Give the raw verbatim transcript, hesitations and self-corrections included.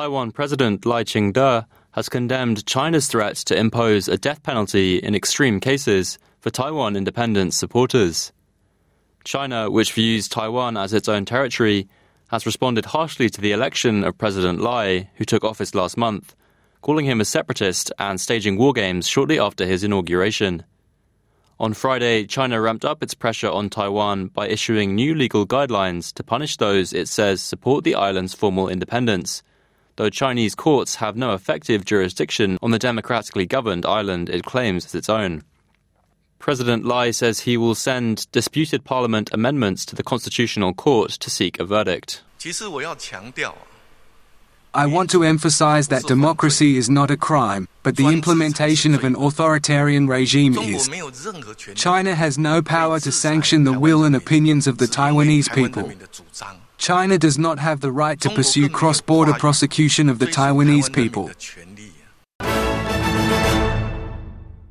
Taiwan President Lai Ching-te has condemned China's threat to impose a death penalty in extreme cases for Taiwan independence supporters. China, which views Taiwan as its own territory, has responded harshly to the election of President Lai, who took office last month, calling him a separatist and staging war games shortly after his inauguration. On Friday, China ramped up its pressure on Taiwan by issuing new legal guidelines to punish those it says support the island's formal independence, though Chinese courts have no effective jurisdiction on the democratically governed island it claims as its own. President Lai says he will send disputed parliament amendments to the Constitutional Court to seek a verdict. I want to emphasize that democracy is not a crime, but the implementation of an authoritarian regime is. China has no power to sanction the will and opinions of the Taiwanese people. China does not have the right to pursue cross-border prosecution of the Taiwanese people.